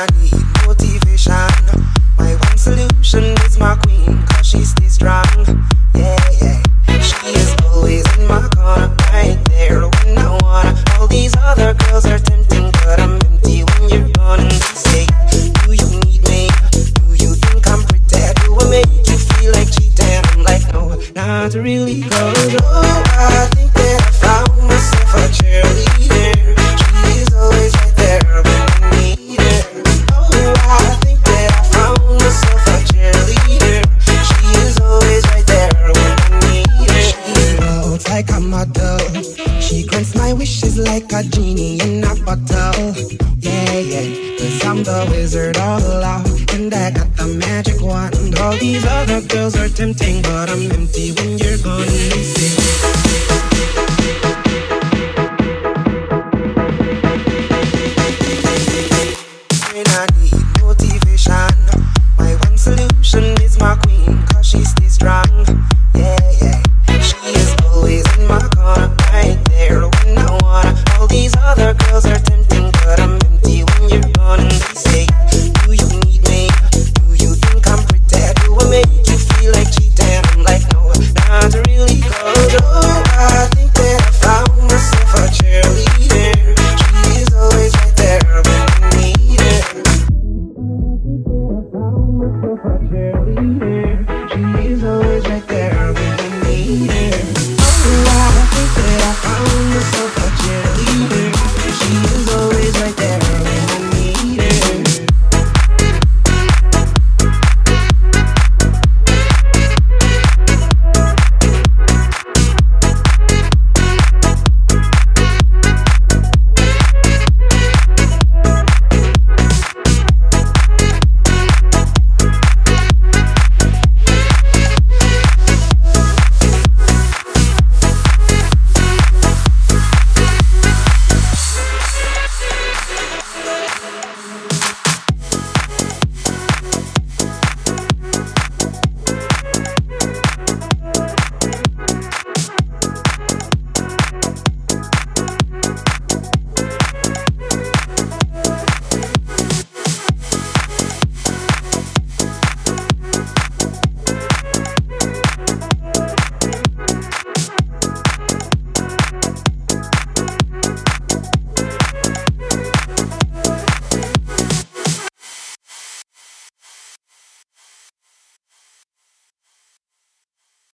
need motivation. My one solution is my queen, cause she stays strong. Yeah, yeah. She is always in my corner, right there when I wanna. All these other girls are tempting, but I'm empty when you're gone. And they say, do you need me? Do you think I'm pretty? Do I make you feel like cheating? I'm like, no, not really. Cause oh, I think that I found myself a cheerleader. She is always right there when I need her. Oh, I think that I found myself a cheerleader. She is always right there when I need her. She floats like a model. She grants my wishes like a genie in a bottle. Yeah, yeah, cause I'm the wizard all out, and I got the magic wand. All these other girls are tempting, but I'm empty when you're gone. They say, when I need motivation, my one solution is my queen, cause she stays strong.